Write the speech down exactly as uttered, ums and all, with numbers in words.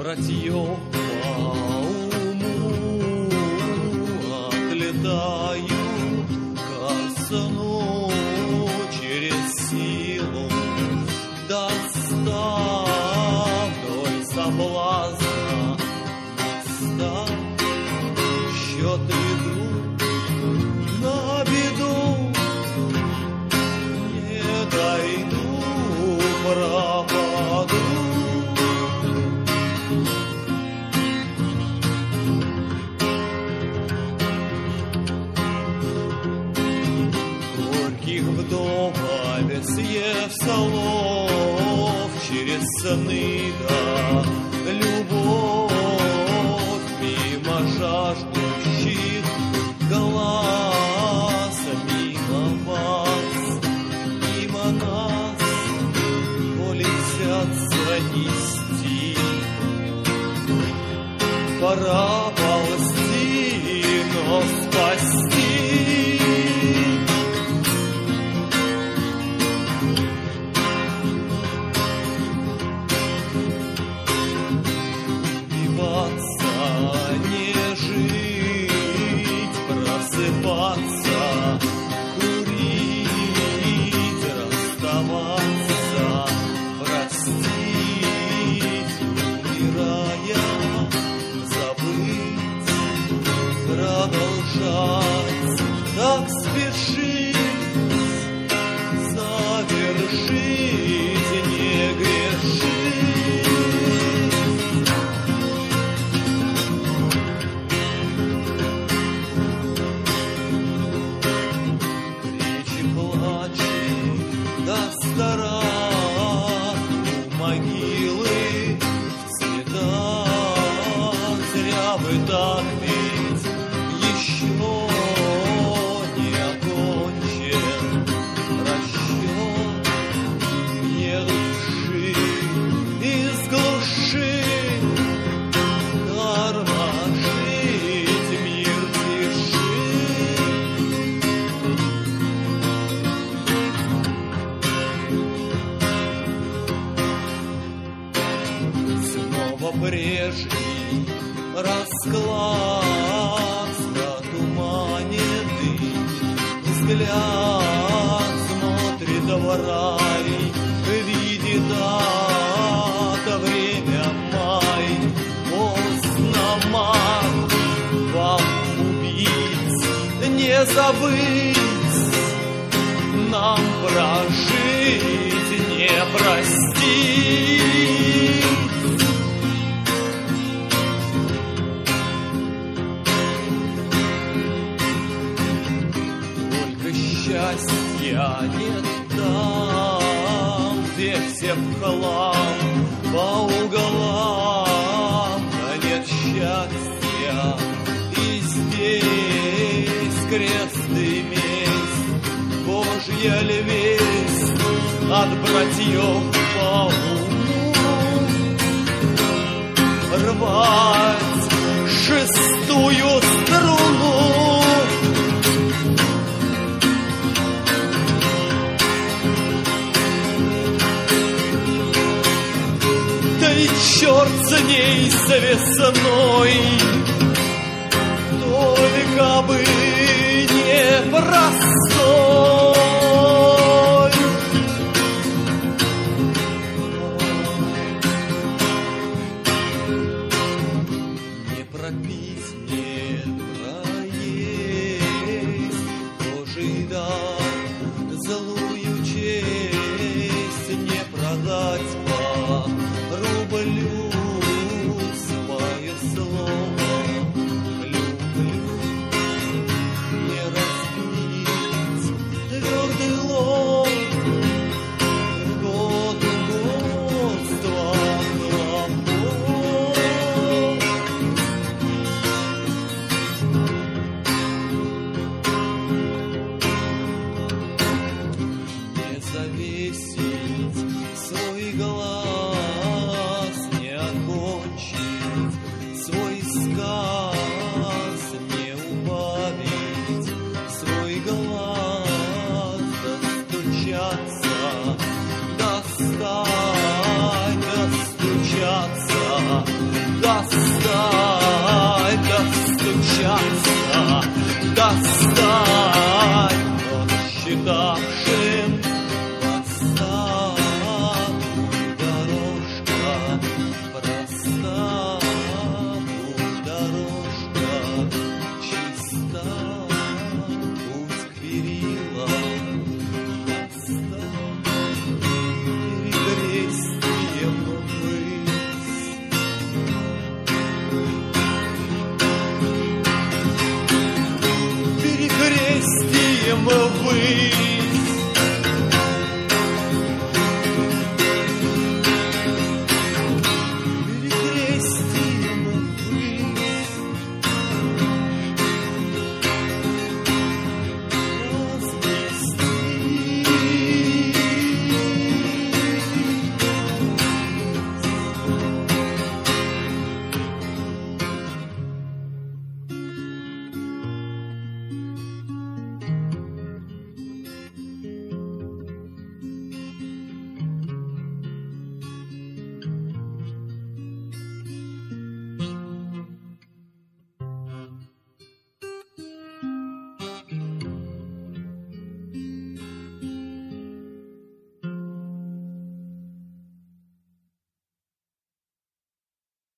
братьев по уму отлетаю ко сну через силу, достав вдоль соблазна места. Счет идут на беду, не дойду, пропаду. Горьких вдоволь съев солов, через сны да любовь мимо жаждущих глаз, мимо вас, мимо нас, полетятся нести. Пора ползти, но спасти. Не жить, просыпаться, курить, расставаться, простить, умирая, забыть, продолжать, так спешить, завершить, не грешить. Старат у могилы в цветах, зря бы так, ведь еще не окончен расчет. Едут души из глуши, тормошить мир тиши. Прежний расклад, затуманенный взгляд, смотрит в рай, видит ад, время май, поздно мать, вам убить, не забыть, нам прожить, не простить. Счастья нет там, где все в хлам, по углам, да нет счастья и здесь. Крест и месть, Божья ли весть от братьев по уму, рвать шестую струну. Черт с ней, с весной, только бы не простой. Не пропить, не проесть Божий дар, злую честь не продать по рублю. Свое слово люблю, не разбить, достать.